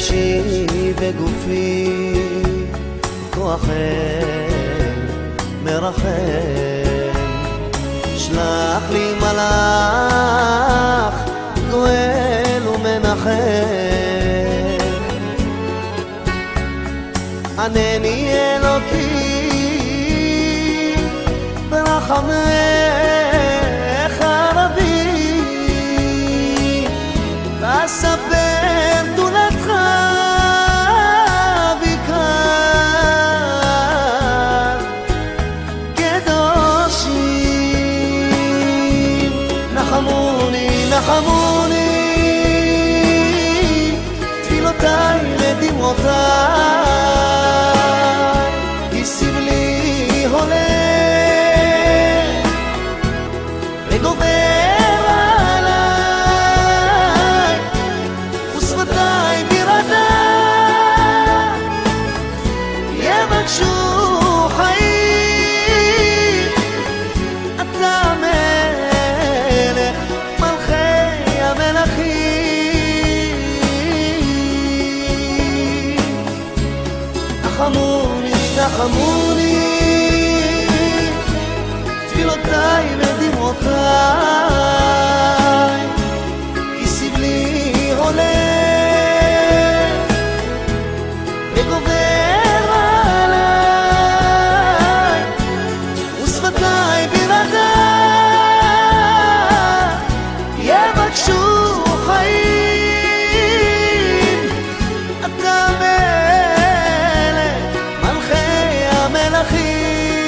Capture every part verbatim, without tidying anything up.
נפשי וגופי כוח אל מרחם, שלח לי מלאך גואל ומנחם, ענני אלוקי ברחמך רבי, ואספר גדולתך ביקר קדושים. נחמוני נחמוני תפילותיי ודמעותיי, כי סבלי הולך וגובר עליי, ושפתיי ברעדה יבקשו חיים. אתה מלך מלכי המלכים, נחמוני נחמוני תפילותיי ודמעותיי, כי סבלי הולך וגובר עליי, ושפתיי ברעדה יבקשו חיים. אתה מלך מלכי המלכים,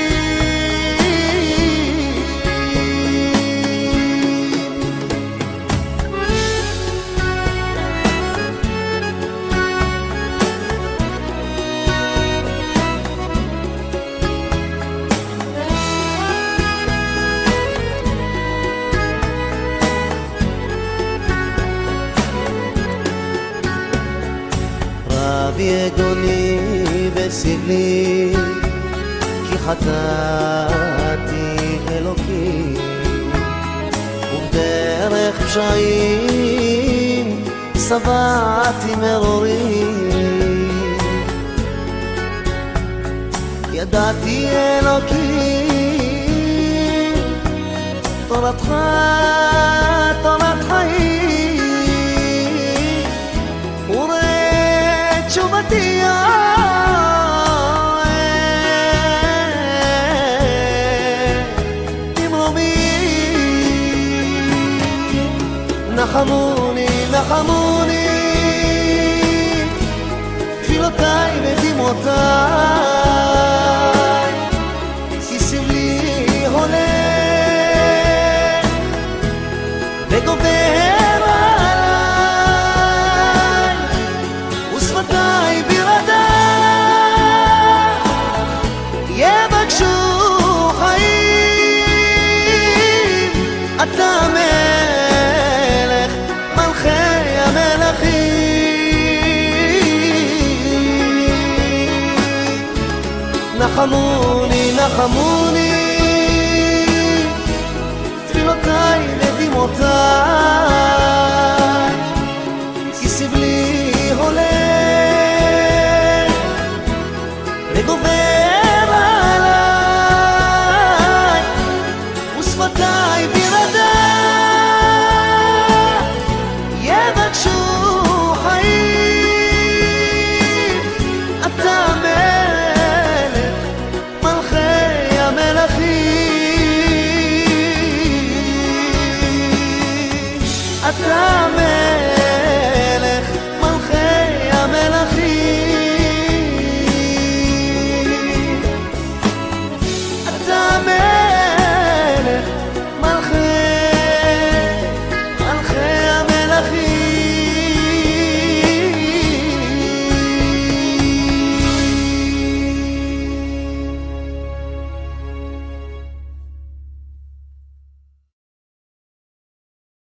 רב יגוני וסבלי, כי חטאתי אלוקי, ובדרך פשעים שבעתי מרורים. ידעתי אלוקי תורתך תורת חיים, וראה תשובתי נחמוני נחמוני תפילותיי ודמעותיי, כי סבלי הולך וגובר עליי, ושפתיי ברעדה יבקשו חיים. אתה נחמוני נחמוני תפילותיי ודמעותיי, כי סבלי הולך וגובר עליי, ושפתיי ברעדה יבקשו חיים. אתה אתה